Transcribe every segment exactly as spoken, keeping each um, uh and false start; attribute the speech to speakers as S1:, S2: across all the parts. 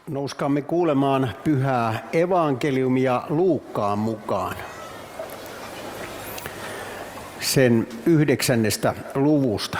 S1: Nouskaamme kuulemaan pyhää evankeliumia Luukkaan mukaan. Sen yhdeksännestä luvusta.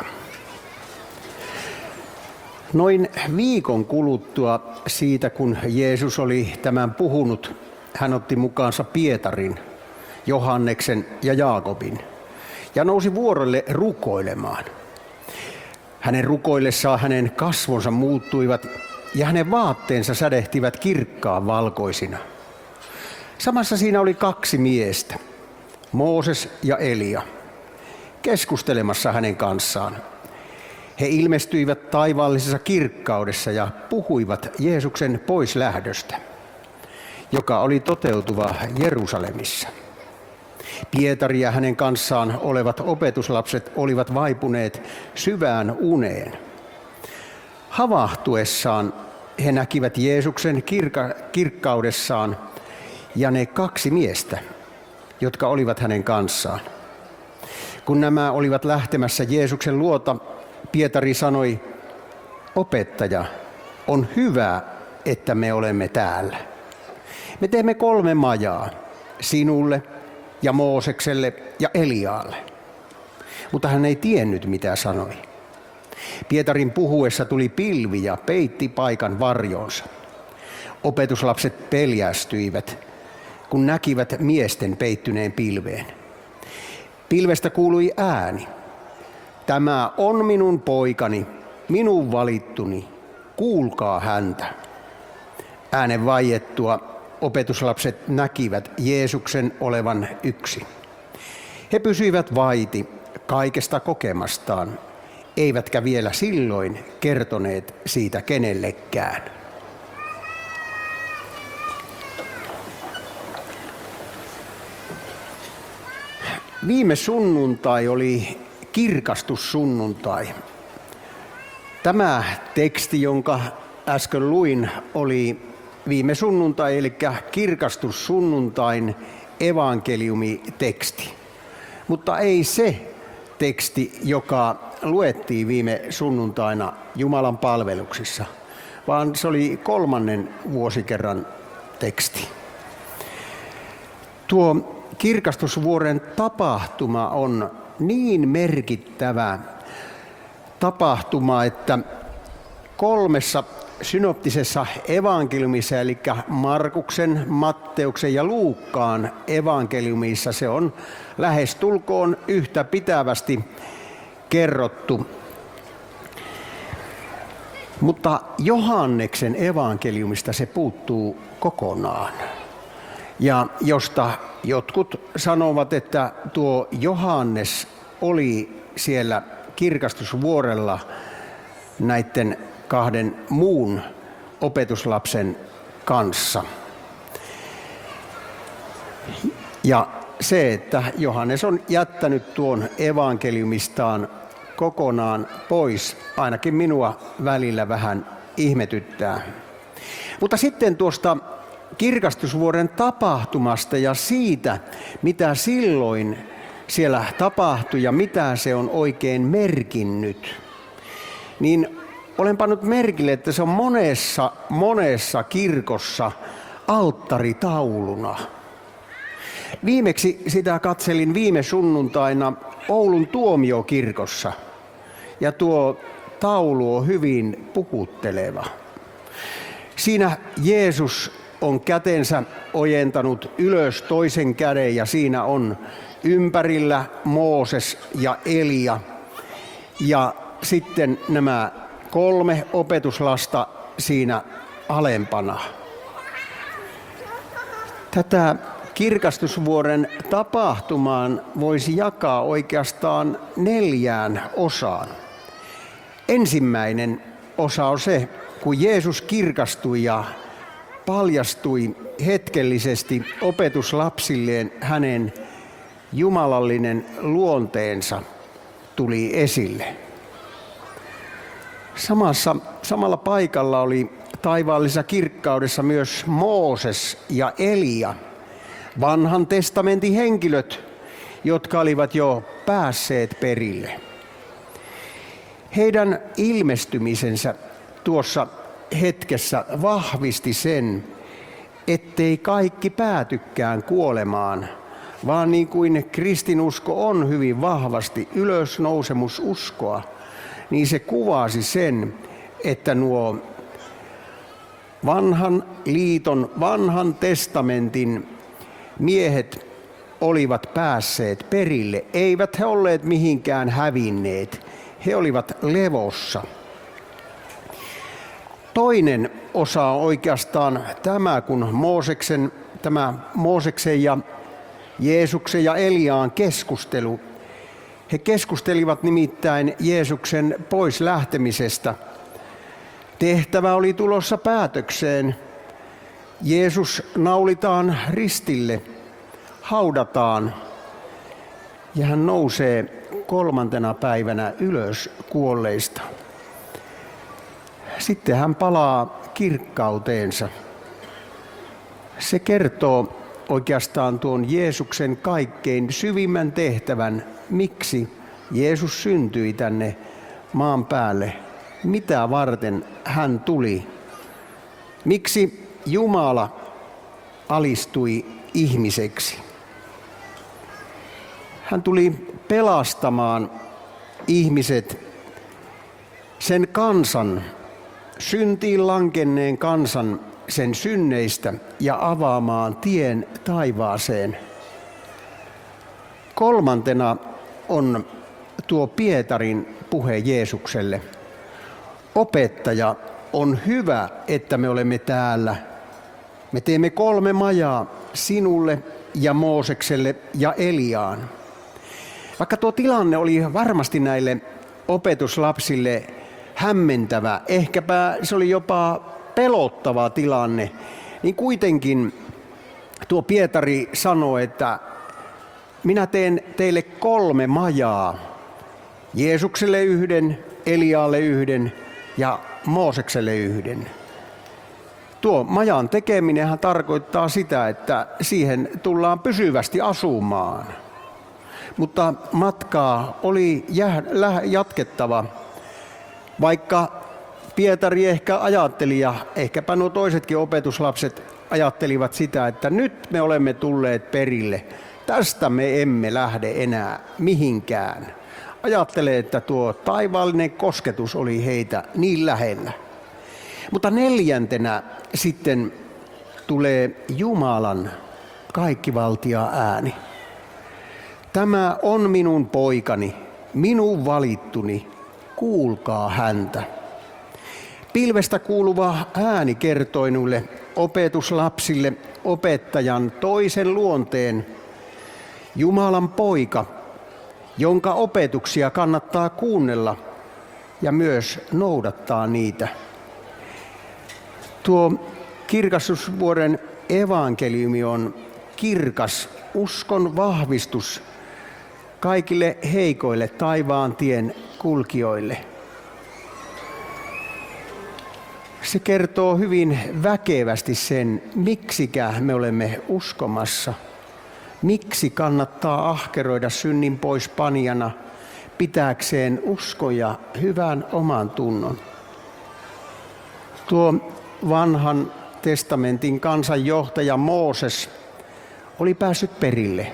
S1: Noin viikon kuluttua siitä, kun Jeesus oli tämän puhunut, hän otti mukaansa Pietarin, Johanneksen ja Jaakobin ja nousi vuorelle rukoilemaan. Hänen rukoillessaan hänen kasvonsa muuttuivat ja hänen vaatteensa sädehtivät kirkkaan valkoisina. Samassa siinä oli kaksi miestä, Mooses ja Elia, keskustelemassa hänen kanssaan. He ilmestyivät taivaallisessa kirkkaudessa ja puhuivat Jeesuksen poislähdöstä, joka oli toteutuva Jerusalemissa. Pietari ja hänen kanssaan olevat opetuslapset olivat vaipuneet syvään uneen. Havahtuessaan he näkivät Jeesuksen kirka- kirkkaudessaan ja ne kaksi miestä, jotka olivat hänen kanssaan. Kun nämä olivat lähtemässä Jeesuksen luota, Pietari sanoi, opettaja, on hyvä, että me olemme täällä. Me teemme kolme majaa, sinulle ja Moosekselle ja Eliaalle. Mutta hän ei tiennyt, mitä sanoi. Pietarin puhuessa tuli pilvi ja peitti paikan varjoonsa. Opetuslapset peljästyivät, kun näkivät miesten peittyneen pilveen. Pilvestä kuului ääni. Tämä on minun poikani, minun valittuni, kuulkaa häntä. Äänen vaiettua opetuslapset näkivät Jeesuksen olevan yksi. He pysyivät vaiti kaikesta kokemastaan, eivätkä vielä silloin kertoneet siitä kenellekään. Viime sunnuntai oli kirkastussunnuntai. Tämä teksti, jonka äsken luin, oli viime sunnuntai, eli kirkastussunnuntain evankeliumiteksti. Mutta ei se teksti, joka luettiin viime sunnuntaina Jumalan palveluksissa, vaan se oli kolmannen vuosikerran teksti. Tuo kirkastusvuoren tapahtuma on niin merkittävä tapahtuma, että kolmessa synoptisessa evankeliumissa, eli Markuksen, Matteuksen ja Luukkaan evankeliumissa se on lähestulkoon yhtä pitävästi kerrottu. Mutta Johanneksen evankeliumista se puuttuu kokonaan. Ja josta jotkut sanovat, että tuo Johannes oli siellä kirkastusvuorella näiden kahden muun opetuslapsen kanssa. Ja se, että Johannes on jättänyt tuon evankeliumistaan kokonaan pois, ainakin minua välillä vähän ihmetyttää. Mutta sitten tuosta kirkastusvuoren tapahtumasta ja siitä, mitä silloin siellä tapahtui ja mitä se on oikein merkinnyt, niin olen pannut merkille, että se on monessa, monessa kirkossa alttaritauluna. Viimeksi sitä katselin viime sunnuntaina Oulun tuomiokirkossa, ja tuo taulu on hyvin puhutteleva. Siinä Jeesus on kätensä ojentanut ylös toisen käden, ja siinä on ympärillä Mooses ja Elia, ja sitten nämä kolme opetuslasta siinä alempana. Tätä kirkastusvuoren tapahtumaan voisi jakaa oikeastaan neljään osaan. Ensimmäinen osa on se, kun Jeesus kirkastui ja paljastui hetkellisesti opetuslapsilleen, hänen jumalallinen luonteensa tuli esille. Samassa, samalla paikalla oli taivaallisessa kirkkaudessa myös Mooses ja Elia, vanhan testamentin henkilöt, jotka olivat jo päässeet perille. Heidän ilmestymisensä tuossa hetkessä vahvisti sen, ettei kaikki päätykään kuolemaan, vaan niin kuin kristinusko on hyvin vahvasti ylösnousemususkoa, niin se kuvasi sen, että nuo vanhan liiton, vanhan testamentin miehet olivat päässeet perille. Eivät he olleet mihinkään hävinneet. He olivat levossa. Toinen osa on oikeastaan tämä, kun Mooseksen, tämä Mooseksen ja Jeesuksen ja Eliaan keskustelu. He keskustelivat nimittäin Jeesuksen pois lähtemisestä. Tehtävä oli tulossa päätökseen. Jeesus naulitaan ristille, haudataan ja hän nousee kolmantena päivänä ylös kuolleista. Sitten hän palaa kirkkauteensa. Se kertoo oikeastaan tuon Jeesuksen kaikkein syvimmän tehtävän, miksi Jeesus syntyi tänne maan päälle, mitä varten hän tuli, miksi Jumala alistui ihmiseksi. Hän tuli pelastamaan ihmiset, sen kansan, syntiin lankenneen kansan, sen synneistä ja avaamaan tien taivaaseen. Kolmantena on tuo Pietarin puhe Jeesukselle. Opettaja, on hyvä, että me olemme täällä. Me teemme kolme majaa sinulle ja Moosekselle ja Eliaan. Vaikka tuo tilanne oli varmasti näille opetuslapsille hämmentävä, ehkäpä se oli jopa pelottava tilanne, niin kuitenkin tuo Pietari sanoi, että minä teen teille kolme majaa. Jeesukselle yhden, Eliaalle yhden ja Moosekselle yhden. Tuo majan tekeminenhän tarkoittaa sitä, että siihen tullaan pysyvästi asumaan. Mutta matkaa oli jatkettava, vaikka Pietari ehkä ajatteli ja ehkäpä nuo toisetkin opetuslapset ajattelivat sitä, että nyt me olemme tulleet perille. Tästä me emme lähde enää mihinkään. Ajattelee, että tuo taivaallinen kosketus oli heitä niin lähellä. Mutta neljäntenä sitten tulee Jumalan kaikkivaltia ääni. Tämä on minun poikani, minun valittuni, kuulkaa häntä. Pilvestä kuuluva ääni kertoi nuille opetuslapsille opettajan toisen luonteen, Jumalan poika, jonka opetuksia kannattaa kuunnella ja myös noudattaa niitä. Tuo kirkastusvuoden evankeliumi on kirkas uskon vahvistus kaikille heikoille taivaan tien kulkijoille. Se kertoo hyvin väkevästi sen, miksikä me olemme uskomassa. Miksi kannattaa ahkeroida synnin pois panijana pitääkseen uskon ja hyvän oman tunnon. Tuo vanhan testamentin kansanjohtaja Mooses oli päässyt perille.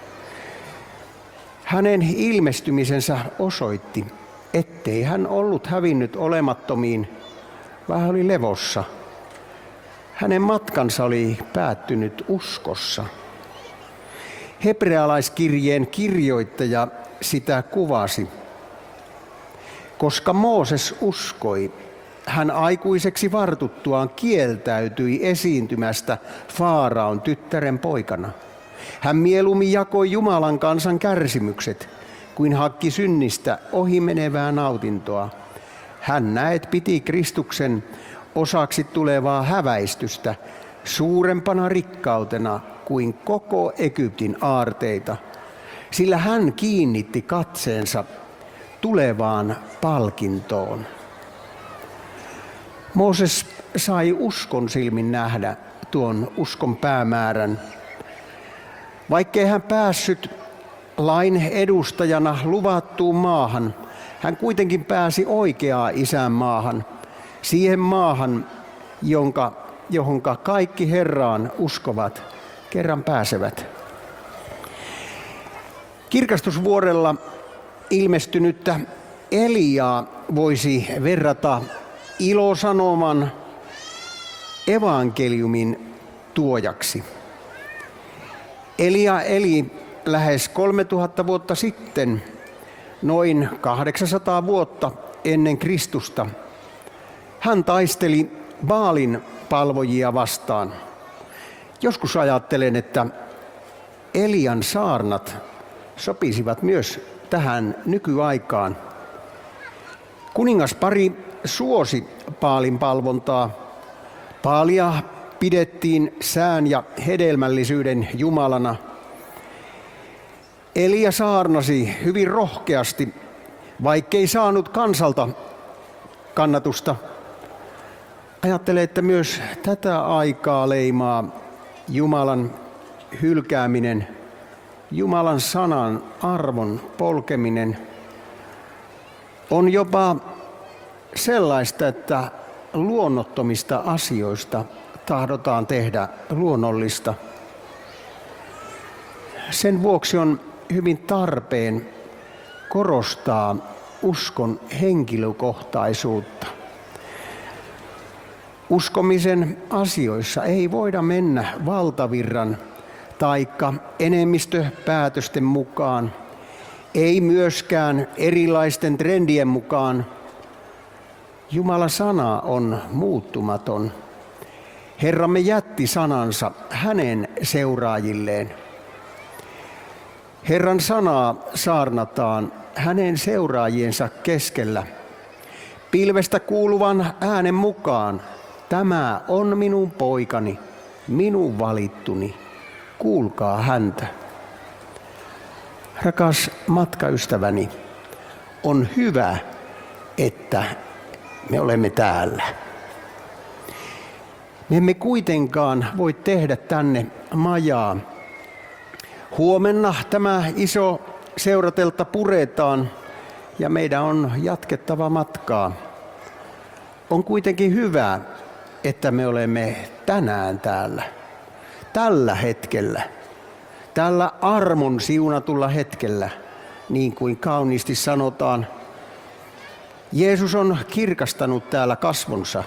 S1: Hänen ilmestymisensä osoitti, ettei hän ollut hävinnyt olemattomiin, vaan hän oli levossa. Hänen matkansa oli päättynyt uskossa. Hebrealaiskirjeen kirjoittaja sitä kuvasi. Koska Mooses uskoi, hän aikuiseksi vartuttuaan kieltäytyi esiintymästä Faaraon tyttären poikana. Hän mieluummin jakoi Jumalan kansan kärsimykset, kuin hakki synnistä ohimenevää nautintoa. Hän näet piti Kristuksen osaksi tulevaa häväistystä suurempana rikkautena kuin koko Egyptin aarteita, sillä hän kiinnitti katseensa tulevaan palkintoon. Mooses sai uskon silmin nähdä tuon uskon päämäärän. Vaikkei hän päässyt lain edustajana luvattuun maahan, hän kuitenkin pääsi oikeaan isänmaahan, siihen maahan, jonka, johonka kaikki Herraan uskovat kerran pääsevät. Kirkastusvuorella ilmestynyttä Eliaa voisi verrata ilosanoman evankeliumin tuojaksi. Elia eli lähes kolmetuhatta vuotta sitten, noin kahdeksansataa vuotta ennen Kristusta. Hän taisteli Baalin palvojia vastaan. Joskus ajattelen, että Elian saarnat sopisivat myös tähän nykyaikaan. Kuningaspari suosi Baalin palvontaa. Baalia pidettiin sään ja hedelmällisyyden jumalana. Elia saarnasi hyvin rohkeasti, vaikkei saanut kansalta kannatusta. Ajattelen, että myös tätä aikaa leimaa Jumalan hylkääminen, Jumalan sanan arvon polkeminen. On jopa sellaista, että luonnottomista asioista tahdotaan tehdä luonnollista. Sen vuoksi on hyvin tarpeen korostaa uskon henkilökohtaisuutta. Uskomisen asioissa ei voida mennä valtavirran taikka enemmistöpäätösten mukaan, ei myöskään erilaisten trendien mukaan. Jumalan sana on muuttumaton. Herramme jätti sanansa hänen seuraajilleen. Herran sanaa saarnataan hänen seuraajiensa keskellä. Pilvestä kuuluvan äänen mukaan, tämä on minun poikani, minun valittuni, kuulkaa häntä. Rakas matkaystäväni, on hyvä, että me olemme täällä. Me emme kuitenkaan voi tehdä tänne majaa. Huomenna tämä iso seurateltta puretaan ja meidän on jatkettava matkaa. On kuitenkin hyvä, että me olemme tänään täällä, tällä hetkellä, tällä armon siunatulla hetkellä, niin kuin kauniisti sanotaan. Jeesus on kirkastanut täällä kasvonsa.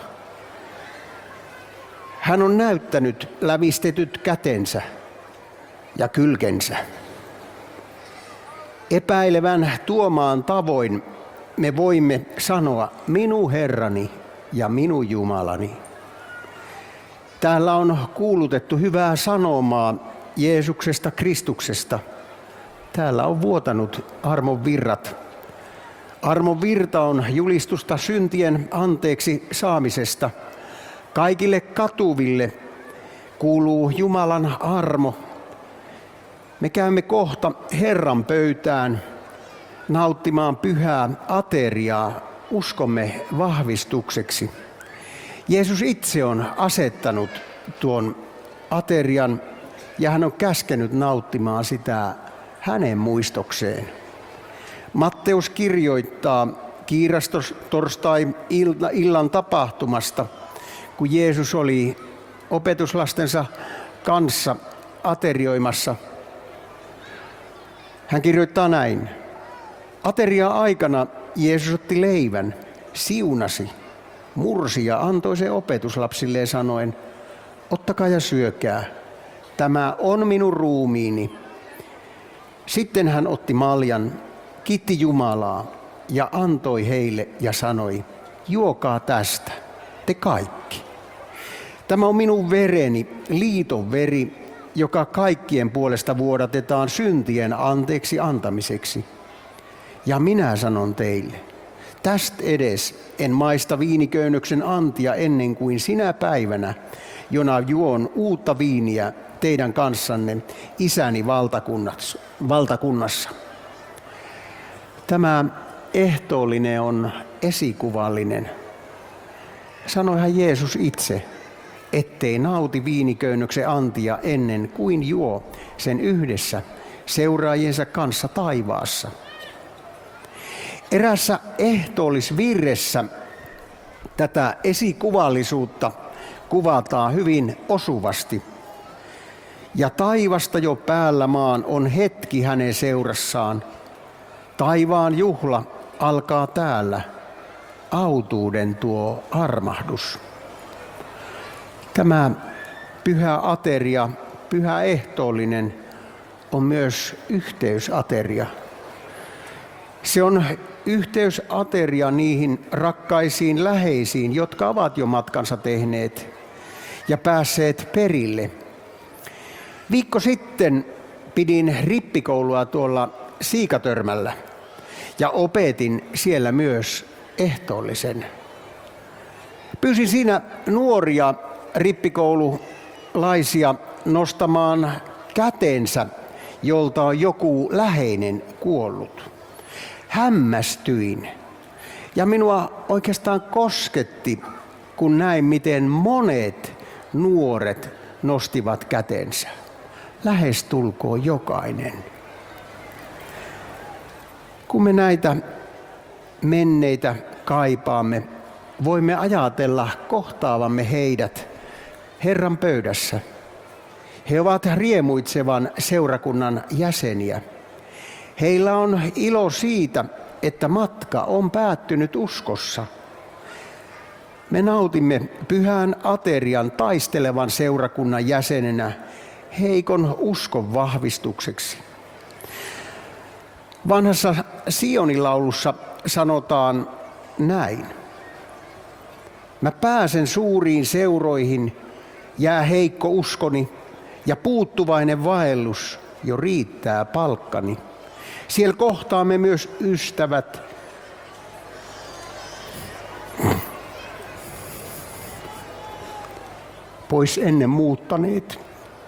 S1: Hän on näyttänyt lävistetyt kätensä ja kylkensä. Epäilevän Tuomaan tavoin me voimme sanoa minun Herrani ja minun Jumalani. Täällä on kuulutettu hyvää sanomaa Jeesuksesta Kristuksesta. Täällä on vuotanut armon virrat. Armon virta on julistusta syntien anteeksi saamisesta. Kaikille katuville kuuluu Jumalan armo. Me käymme kohta Herran pöytään nauttimaan pyhää ateriaa uskomme vahvistukseksi. Jeesus itse on asettanut tuon aterian ja hän on käskenyt nauttimaan sitä hänen muistokseen. Matteus kirjoittaa kiirastotorstai-illan tapahtumasta, kun Jeesus oli opetuslastensa kanssa aterioimassa. Hän kirjoittaa näin. Ateria-aikana Jeesus otti leivän, siunasi, mursi ja antoi sen opetuslapsilleen sanoen, ottakaa ja syökää, tämä on minun ruumiini. Sitten hän otti maljan, kiitti Jumalaa ja antoi heille ja sanoi, juokaa tästä, te kaikki. Tämä on minun vereni, liiton veri, joka kaikkien puolesta vuodatetaan syntien anteeksi antamiseksi. Ja minä sanon teille, tästä edes en maista viiniköynnöksen antia ennen kuin sinä päivänä, jona juon uutta viiniä teidän kanssanne isäni valtakunnassa. Tämä ehtoollinen on esikuvallinen. Sanoihan Jeesus itse, ettei nauti viiniköynnöksen antia ennen kuin juo sen yhdessä seuraajiensa kanssa taivaassa. Erässä ehtoollisvirressä Tätä esikuvallisuutta kuvataan hyvin osuvasti. Ja taivasta jo päällä maan on hetki hänen seurassaan. Taivaan juhla alkaa täällä. Autuuden tuo armahdus. Tämä pyhä ateria, pyhä ehtoollinen, on myös yhteysateria. Se on yhteysateria niihin rakkaisiin läheisiin, jotka ovat jo matkansa tehneet ja päässeet perille. Viikko sitten pidin rippikoulua tuolla Siikatörmällä ja opetin siellä myös ehtoollisen. Pyysin siinä nuoria rippikoululaisia nostamaan kätensä, jolta on joku läheinen kuollut. Hämmästyin ja minua oikeastaan kosketti, kun näin miten monet nuoret nostivat kätensä. Lähestulkoon jokainen. Kun me näitä menneitä kaipaamme, voimme ajatella kohtaavamme heidät Herran pöydässä. He ovat riemuitsevan seurakunnan jäseniä. Heillä on ilo siitä, että matka on päättynyt uskossa. Me nautimme pyhän aterian taistelevan seurakunnan jäsenenä heikon uskon vahvistukseksi. Vanhassa Sionin laulussa sanotaan näin. Mä pääsen suuriin seuroihin, jää heikko uskoni ja puuttuvainen vaellus jo riittää palkkani. Siellä kohtaamme myös ystävät. Pois ennen muuttaneet.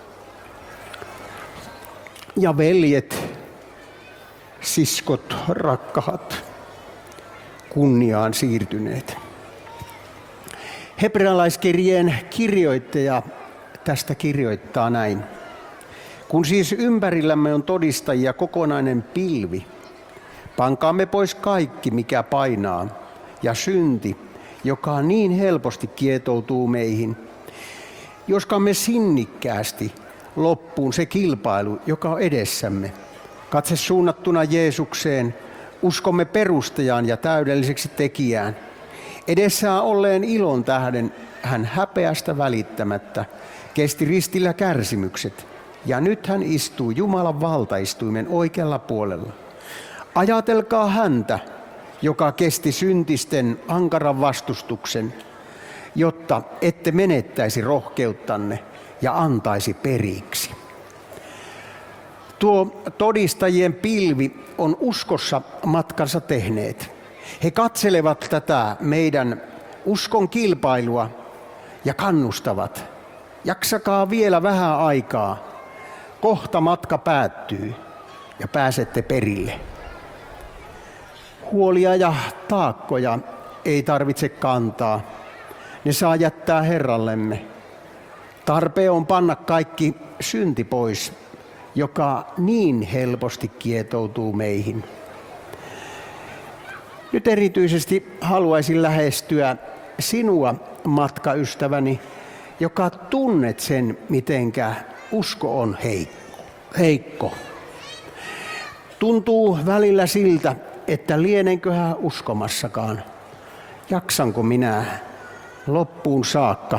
S1: Ja veljet, siskot, rakkaat, kunniaan siirtyneet. Hebrealaiskirjeen kirjoittaja tästä kirjoittaa näin. Kun siis ympärillämme on todistajia kokonainen pilvi, pankaamme pois kaikki, mikä painaa, ja synti, joka niin helposti kietoutuu meihin. Joskamme sinnikkäästi loppuun se kilpailu, joka on edessämme. Katse suunnattuna Jeesukseen, uskomme perustajaan ja täydelliseksi tekijään. Edessään olleen ilon tähden hän häpeästä välittämättä kesti ristillä kärsimykset. Ja nyt hän istuu Jumalan valtaistuimen oikealla puolella. Ajatelkaa häntä, joka kesti syntisten ankaran vastustuksen, jotta ette menettäisi rohkeuttanne ja antaisi periksi. Tuo todistajien pilvi on uskossa matkansa tehneet. He katselevat tätä meidän uskon kilpailua ja kannustavat. Jaksakaa vielä vähän aikaa. Kohta matka päättyy ja pääsette perille. Huolia ja taakkoja ei tarvitse kantaa. Ne saa jättää Herrallemme. Tarpeen on panna kaikki synti pois, joka niin helposti kietoutuu meihin. Nyt erityisesti haluaisin lähestyä sinua, matkaystäväni, joka tunnet sen, mitenkä usko on heikko. Tuntuu välillä siltä, että lienenköhän uskomassakaan. Jaksanko minä loppuun saakka?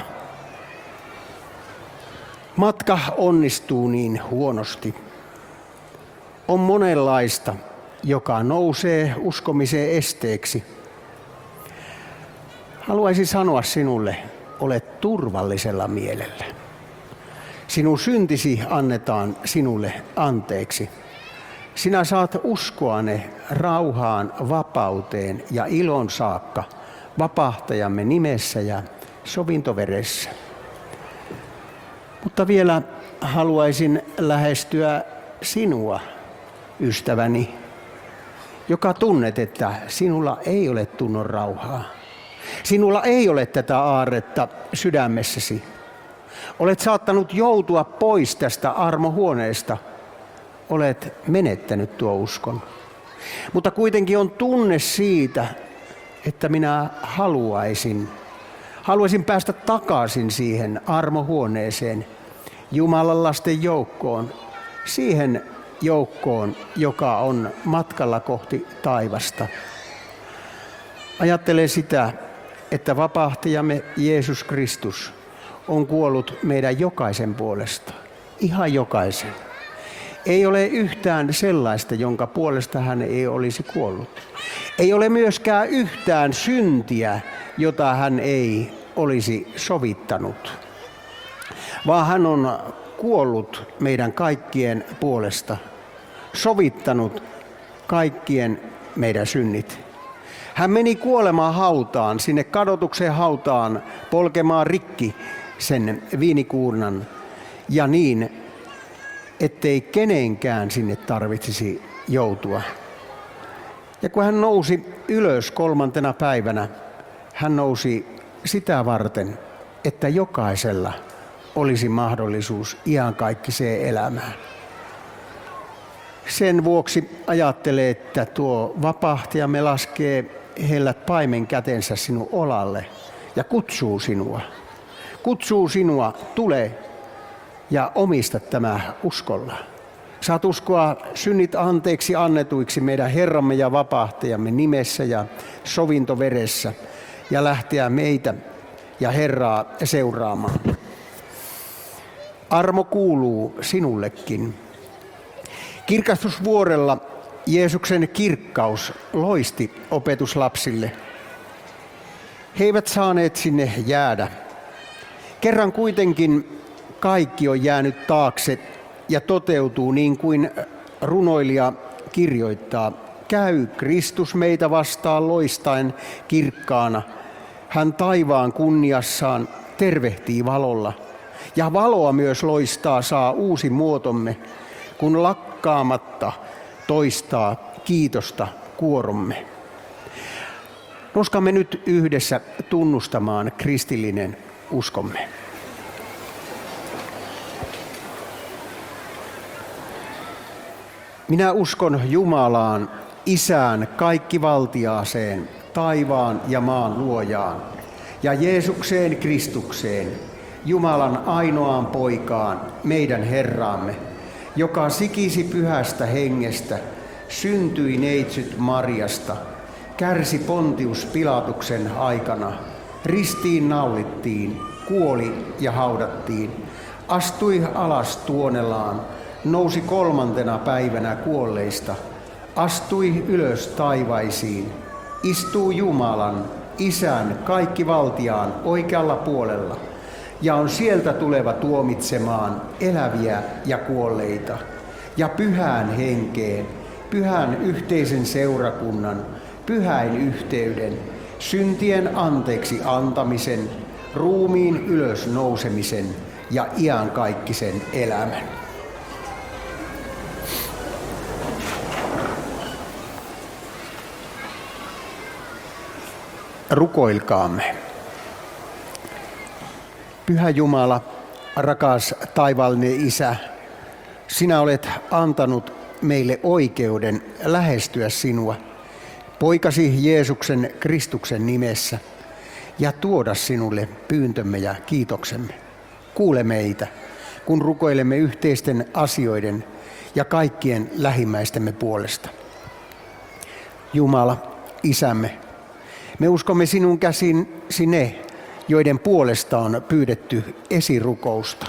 S1: Matka onnistuu niin huonosti. On monenlaista, joka nousee uskomisen esteeksi. Haluaisin sanoa sinulle, olet turvallisella mielellä. Sinun syntisi annetaan sinulle anteeksi. Sinä saat uskoa ne rauhaan, vapauteen ja ilon saakka vapahtajamme nimessä ja sovintoveressä. Mutta vielä haluaisin lähestyä sinua, ystäväni, joka tunnet, että sinulla ei ole tunnon rauhaa. Sinulla ei ole tätä aarretta sydämessäsi. Olet saattanut joutua pois tästä armohuoneesta. Olet menettänyt tuo uskon. Mutta kuitenkin on tunne siitä, että minä haluaisin Haluaisin päästä takaisin siihen armohuoneeseen, Jumalan lasten joukkoon, siihen joukkoon, joka on matkalla kohti taivasta. Ajattelen sitä, että vapahtajamme Jeesus Kristus on kuollut meidän jokaisen puolesta, ihan jokaisen. Ei ole yhtään sellaista, jonka puolesta hän ei olisi kuollut. Ei ole myöskään yhtään syntiä, jota hän ei olisi sovittanut, vaan hän on kuollut meidän kaikkien puolesta, sovittanut kaikkien meidän synnit. Hän meni kuolemaan hautaan, sinne kadotuksen hautaan, polkemaan rikki sen viinikuurnan ja niin, ettei kenenkään sinne tarvitsisi joutua. Ja kun hän nousi ylös kolmantena päivänä, hän nousi sitä varten, että jokaisella olisi mahdollisuus iankaikkiseen elämään. Sen vuoksi ajattelee, että tuo vapahtajamme laskee hellät paimen kätensä sinun olalle ja kutsuu sinua. Kutsuu sinua, tule ja omista tämä uskolla. Saat uskoa synnit anteeksi annetuiksi meidän Herramme ja vapahtajamme nimessä ja sovintoveressä ja lähteä meitä ja Herraa seuraamaan. Armo kuuluu sinullekin. Kirkastusvuorella Jeesuksen kirkkaus loisti opetuslapsille. He eivät saaneet sinne jäädä. Kerran kuitenkin kaikki on jäänyt taakse ja toteutuu niin kuin runoilija kirjoittaa. Käy Kristus meitä vastaan loistaen kirkkaana. Hän taivaan kunniassaan tervehtii valolla. Ja valoa myös loistaa saa uusi muotomme, kun lakkaamatta toistaa kiitosta kuoromme. Noskamme nyt yhdessä tunnustamaan kristillinen uskomme. Minä uskon Jumalaan, Isään kaikkivaltiaaseen, taivaan ja maan luojaan, ja Jeesukseen Kristukseen, Jumalan ainoaan poikaan, meidän Herraamme, joka sikisi pyhästä hengestä, syntyi neitsyt Marjasta, kärsi Pontius Pilatuksen aikana, ristiin naulittiin, kuoli ja haudattiin, astui alas tuonelaan, nousi kolmantena päivänä kuolleista, astui ylös taivaisiin, istuu Jumalan, Isän kaikkivaltiaan oikealla puolella, ja on sieltä tuleva tuomitsemaan eläviä ja kuolleita, ja pyhään henkeen, pyhän yhteisen seurakunnan, pyhäin yhteyden, syntien anteeksi antamisen, ruumiin ylös nousemisen ja iankaikkisen elämän. Rukoilkaamme. Pyhä Jumala, rakas taivaallinen Isä, sinä olet antanut meille oikeuden lähestyä sinua, poikasi Jeesuksen Kristuksen nimessä, ja tuoda sinulle pyyntömme ja kiitoksemme. Kuule meitä, kun rukoilemme yhteisten asioiden ja kaikkien lähimmäistemme puolesta. Jumala, Isämme, me uskomme sinun käsisi ne, joiden puolesta on pyydetty esirukousta.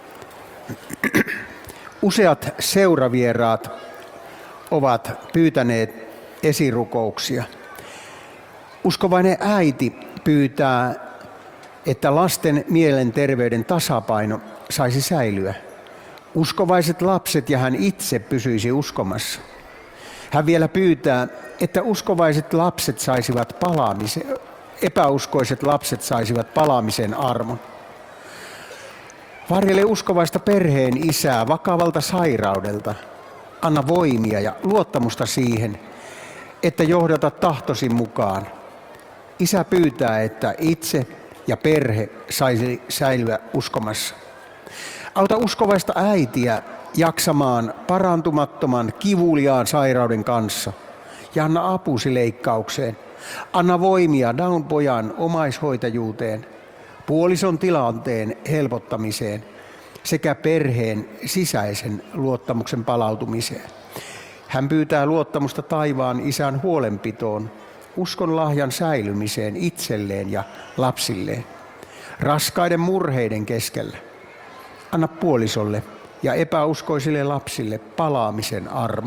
S1: Useat seuravieraat ovat pyytäneet esirukouksia. Uskovainen äiti pyytää, että lasten mielenterveyden tasapaino saisi säilyä. Uskovaiset lapset ja hän itse pysyisi uskomassa. Hän vielä pyytää, että uskovaiset lapset saisivat palaamisen, epäuskoiset lapset saisivat palaamisen armon. Varjele uskovaista perheen isää vakavalta sairaudelta. Anna voimia ja luottamusta siihen, että johdata tahtosi mukaan. Isä pyytää, että itse ja perhe saisi säilyä uskomassa. Auta uskovaista äitiä jaksamaan parantumattoman kivuliaan sairauden kanssa ja anna apusi leikkaukseen. Anna voimia Down-pojan omaishoitajuuteen. puolison tilanteen helpottamiseen sekä perheen sisäisen luottamuksen palautumiseen. Hän pyytää luottamusta taivaan isän huolenpitoon, uskon lahjan säilymiseen itselleen ja lapsilleen, raskaiden murheiden keskellä. Anna puolisolle ja epäuskoisille lapsille palaamisen armo.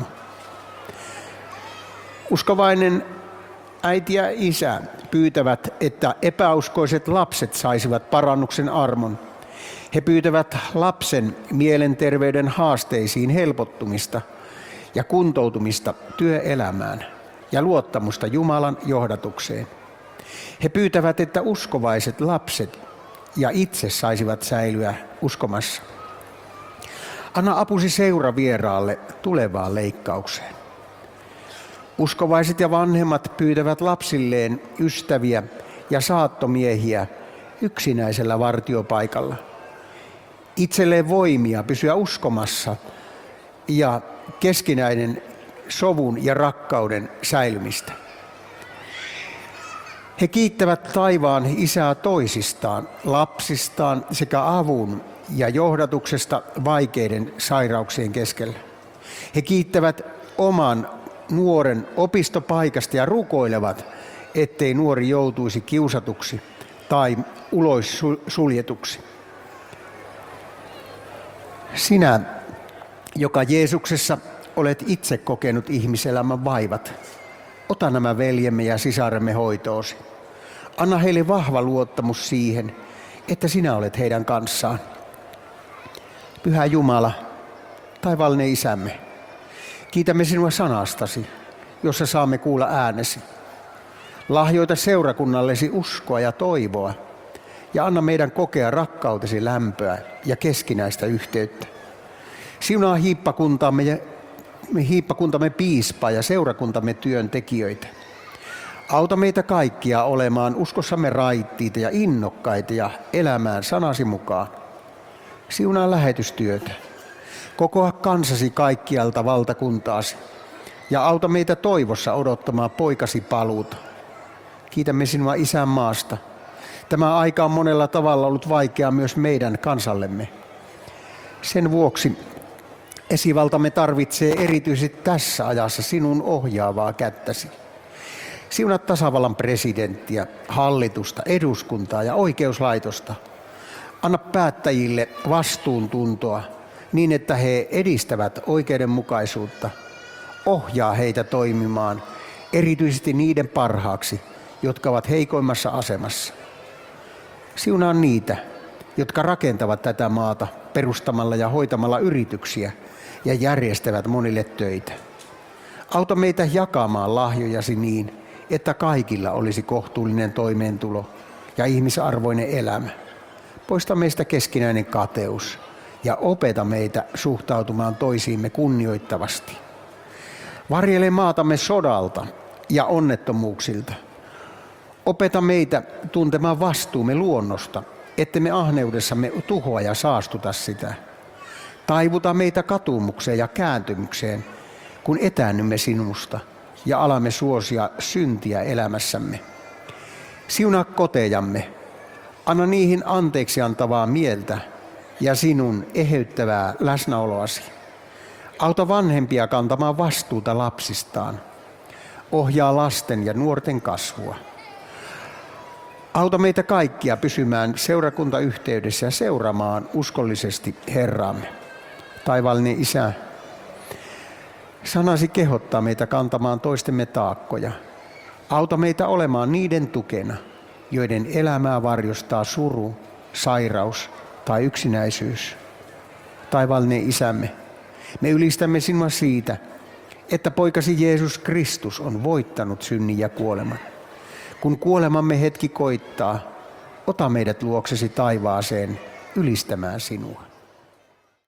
S1: Uskovainen äiti ja isä pyytävät, että epäuskoiset lapset saisivat parannuksen armon. He pyytävät lapsen mielenterveyden haasteisiin helpottumista ja kuntoutumista työelämään ja luottamusta Jumalan johdatukseen. He pyytävät, että uskovaiset lapset ja itse saisivat säilyä uskomassa. Anna apusi seuravieraalle tulevaan leikkaukseen. Uskovaiset ja vanhemmat pyytävät lapsilleen ystäviä ja saattomiehiä yksinäisellä vartiopaikalla. Itselleen voimia pysyä uskomassa ja keskinäinen sovun ja rakkauden säilymistä. He kiittävät taivaan isää toisistaan, lapsistaan sekä avun ja johdatuksesta vaikeiden sairauksien keskellä. He kiittävät oman nuoren opistopaikasta ja rukoilevat, ettei nuori joutuisi kiusatuksi tai ulos suljetuksi. Sinä, joka Jeesuksessa olet itse kokenut ihmiselämän vaivat, ota nämä veljemme ja sisaremme hoitoosi. Anna heille vahva luottamus siihen, että sinä olet heidän kanssaan. Pyhä Jumala, taivaallinen Isämme, kiitämme sinua sanastasi, jossa saamme kuulla äänesi. Lahjoita seurakunnallesi uskoa ja toivoa ja anna meidän kokea rakkautesi lämpöä ja keskinäistä yhteyttä. Siunaa hiippakuntamme, ja, hiippakuntamme piispaa ja seurakuntamme työntekijöitä. Auta meitä kaikkia olemaan uskossamme raittiita ja innokkaita ja elämään sanasi mukaan. Siunaa lähetystyötä. Kokoa kansasi kaikkialta valtakuntaasi ja auta meitä toivossa odottamaan poikasi paluuta. Kiitämme sinua isänmaasta. Tämä aika on monella tavalla ollut vaikea myös meidän kansallemme. Sen vuoksi esivaltamme tarvitsee erityisesti tässä ajassa sinun ohjaavaa kättäsi. Siunaa tasavallan presidenttiä, hallitusta, eduskuntaa ja oikeuslaitosta. Anna päättäjille vastuuntuntoa niin, että he edistävät oikeudenmukaisuutta. Ohjaa heitä toimimaan erityisesti niiden parhaaksi, jotka ovat heikoimmassa asemassa. Siunaa niitä, jotka rakentavat tätä maata perustamalla ja hoitamalla yrityksiä ja järjestävät monille töitä. Auta meitä jakamaan lahjojasi niin, että kaikilla olisi kohtuullinen toimeentulo ja ihmisarvoinen elämä. Poista meistä keskinäinen kateus ja opeta meitä suhtautumaan toisiimme kunnioittavasti. Varjele maatamme sodalta ja onnettomuuksilta. Opeta meitä tuntemaan vastuumme luonnosta, ettemme ahneudessamme tuhoa ja saastuta sitä. Taivuta meitä katumukseen ja kääntymykseen, kun etäännymme sinusta ja alamme suosia syntiä elämässämme. Siunaa kotejamme, anna niihin anteeksi antavaa mieltä ja sinun eheyttävää läsnäoloasi. Auta vanhempia kantamaan vastuuta lapsistaan. Ohjaa lasten ja nuorten kasvua. Auta meitä kaikkia pysymään seurakuntayhteydessä ja seuraamaan uskollisesti Herraamme. Taivaallinen Isä, sanasi kehottaa meitä kantamaan toistemme taakkoja. Auta meitä olemaan niiden tukena, joiden elämää varjostaa suru, sairaus tai yksinäisyys. Taivaallinen Isämme, me ylistämme sinua siitä, että poikasi Jeesus Kristus on voittanut synnin ja kuoleman. Kun kuolemamme hetki koittaa, ota meidät luoksesi taivaaseen ylistämään sinua.